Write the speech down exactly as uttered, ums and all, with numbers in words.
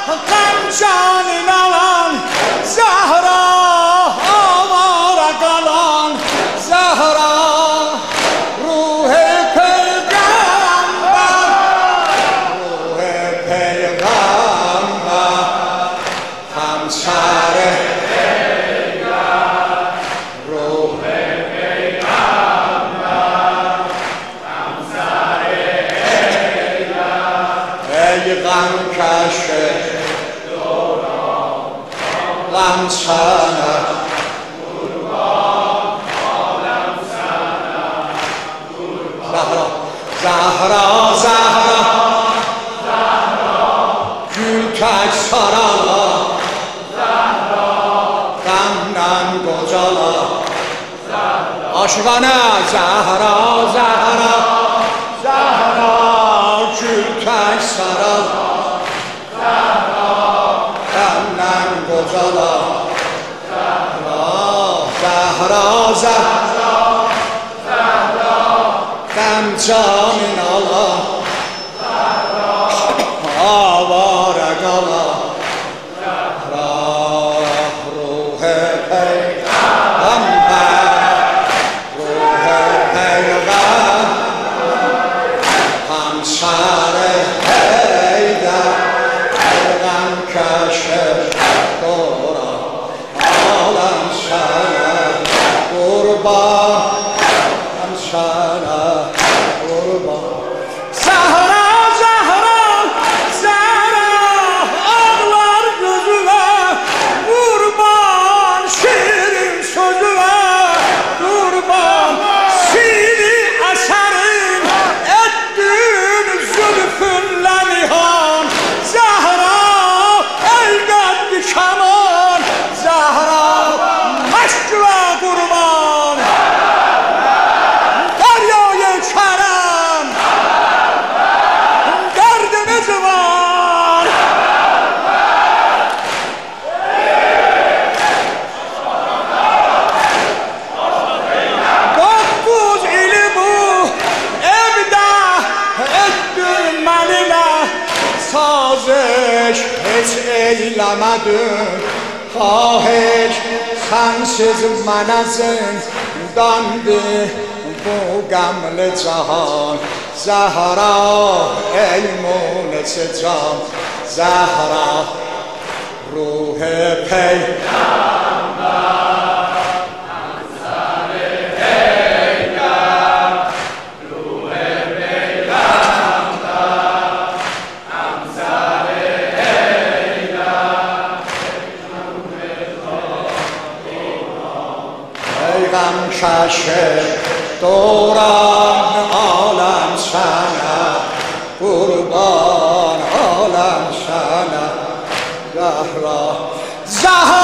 غم جان نالان زهرا آواره قالان زهرا روح پیغمبر روح پیغمبر همسر روح پیغمبر همسر ای غم کش غم سنه زهرا زهرا gül tək sarala qəmdən qocala aşıqana Zəhra Zəhra Zəhra gül tək sarala qəmdən qocala Zəhra Zəhra غم جان نالا آواره قالا روح پیغمبر روح پیغمبر همسر حیدر غم کشف دوران عالم سنه قربان همسنه Zahra Zahra Zahra ağlar gözüne kurban şirin sözüne kurban seni eserin ettin zülfünle nihan Zahra ey gaddi kaman Zahra aşkla kurban deryaya kerem sazış hiç eylemedin Xahiş sensiz mənə zindandır bu qəmli cahan Zəhra ey munisi can Zəhra ruh Peyğəmbər غم کشف دوران عالم سنه قربان عالم سنه زهرا زهرا